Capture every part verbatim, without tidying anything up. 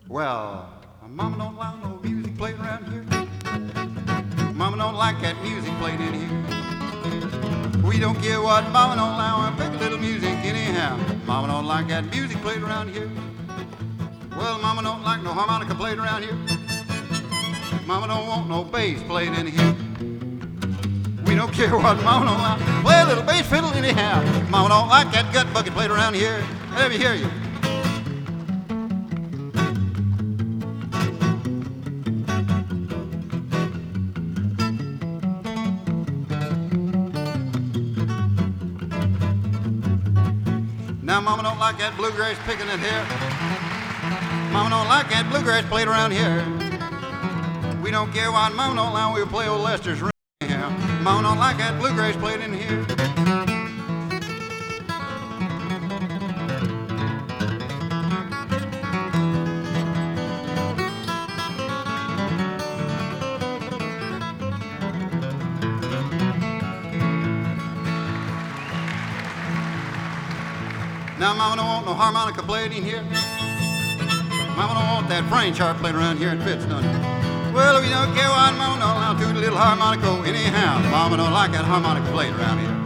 Well, Mama don't allow no music played around here. Mama don't like that music played in here. We don't care what Mama don't allow, and pick a little music anyhow. Mama don't like that music played around here. Well, Mama don't like no harmonica played around here. Mama don't want no bass played in here. We don't care what Mama don't allow. Play a little bass fiddle anyhow. Mama don't like that gut bucket played around here. Let me hear you. Now Mama don't like that bluegrass picking it here. Mama don't like that bluegrass played around here. We don't care what Mama don't allow, we'll play old Lester's ring here. Mama don't like that bluegrass played in here. Now Mama don't want no harmonica played in here. Mama don't want that French harp played around here in fits, don't it? Well, we don't care what Mama don't allow, to the little harmonica anyhow. Mama don't like that harmonica played around here.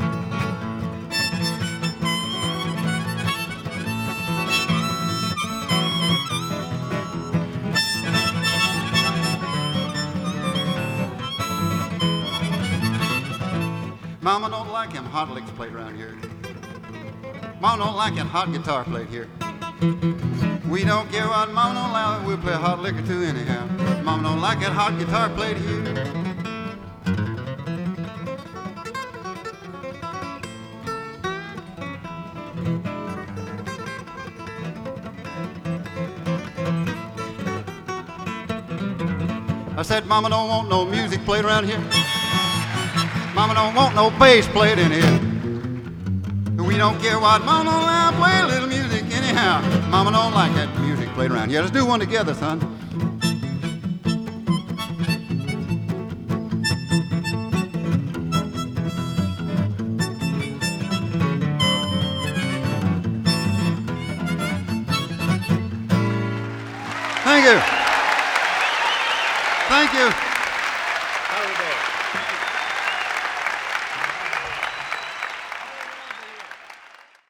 Mama don't like him hot licks played around here. Mama don't like that hot guitar played here. We don't care what Mama don't allow, we'll play hot liquor too anyhow. Mama don't like that hot guitar played here. I said Mama don't want no music played around here. Mama don't want no bass played in here. We don't care what Mama don't allow, play a little music anyhow. Mama don't like that music played around here. Let's do one together, son. Thank you. Thank you.